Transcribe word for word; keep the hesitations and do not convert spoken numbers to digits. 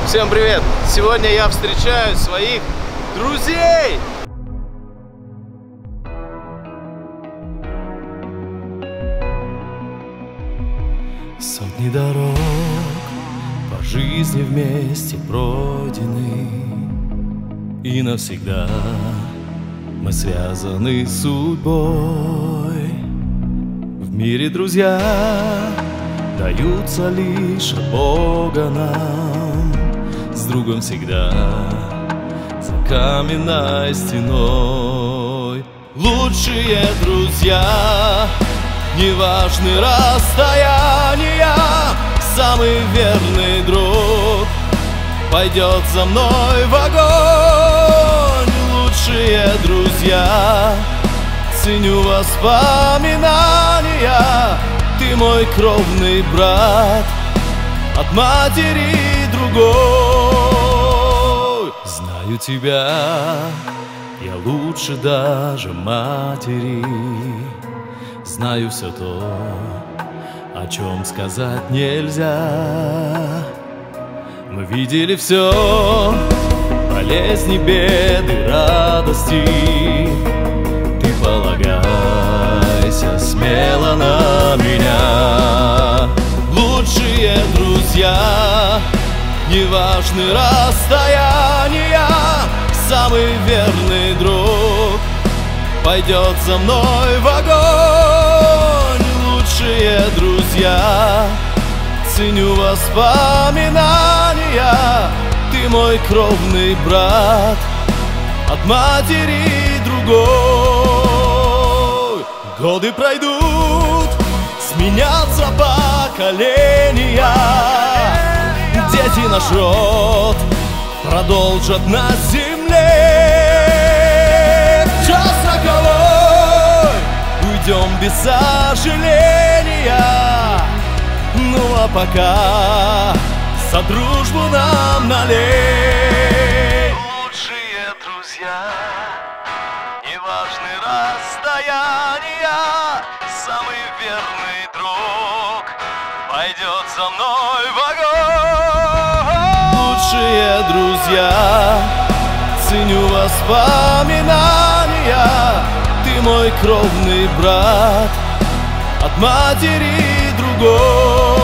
Всем привет! Сегодня я встречаю своих друзей! Сотни дорог по жизни вместе пройдены, и навсегда мы связаны судьбой. В мире друзья даются лишь от Бога нам, с другом всегда за каменной стеной. Лучшие друзья, не важны расстояния, самый верный друг пойдет за мной в огонь. Лучшие друзья, ценю воспоминания, ты мой кровный брат от матери другой. Знаю тебя, я лучше даже матери, знаю все то, о чем сказать нельзя. Мы видели все, болезни, беды, радости. Ты полагайся смело на меня. Лучшие друзья, не важны расстояния, самый верный друг пойдет за мной в огонь. Лучшие друзья, ценю воспоминания, ты мой кровный брат от матери другой. Годы пройдут, сменятся поколения, дети наш род продолжат на земле. В час роковой уйдем без сожаления, ну а пока за дружбу нам налей. Лучшие друзья, не важны расстояния, самый верный друг пойдет за мной в огонь. Лучшие друзья, ценю воспоминания, ты мой кровный брат от матери другой.